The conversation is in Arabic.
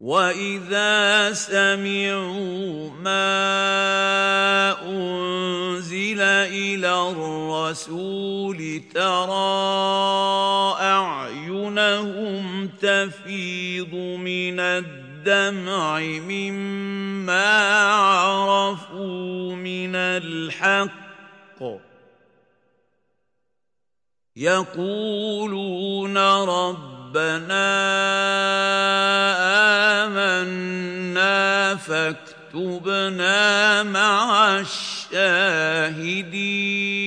وَإِذَا سَمِعُوا مَا أُنزِلَ إِلَى الرَّسُولِ تَرَىٰ أَعْيُنَهُمْ تَفِيضُ مِنَ الدَّمْعِ مِمَّا عَرَفُوا مِنَ الْحَقِّ يَقُولُونَ رَبَّنَا آمَنَّا فَاكْتُبْنَا مَعَ الشَّاهِدِينَ